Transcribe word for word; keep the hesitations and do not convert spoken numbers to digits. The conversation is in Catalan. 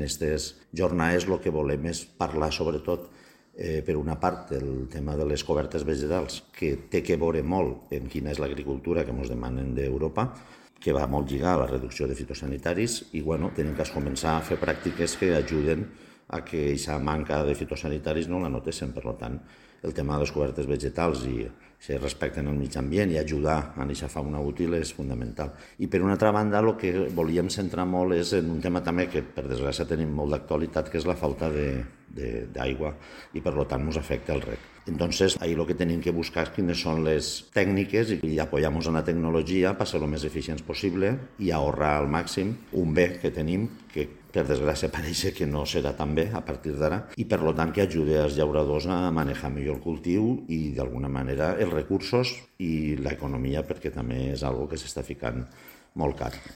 aquestes jornades el que volem és parlar sobretot, eh, per una part, del tema de les cobertes vegetals, que té que veure molt en quina és l'agricultura que ens demanen d'Europa, que va molt lligar a la reducció de fitosanitaris i bueno, tenim que començar a fer pràctiques que ajuden a que aquesta manca de fitosanitaris no la notéssim. Per tant, el tema de les cobertes vegetals i si respecten el mig ambient i ajudar a aquesta fauna útil és fundamental. I per una altra banda, el que volíem centrar molt és en un tema també que per desgràcia tenim molt d'actualitat, que és la falta d'aigua i per tant ens afecta el reg. Entonces, ahí lo que tenim que buscar quines són les tècniques i apoyamos en la tecnologia per ser el més eficients possible i ahorrar al màxim un bé que tenim que per desgràcia pareix que no serà tan bé a partir d'ara i per tant que ajude als llauradors a manejar millor el cultiu i d'alguna manera els recursos i l'economia, perquè també és algo que s'està ficant molt car.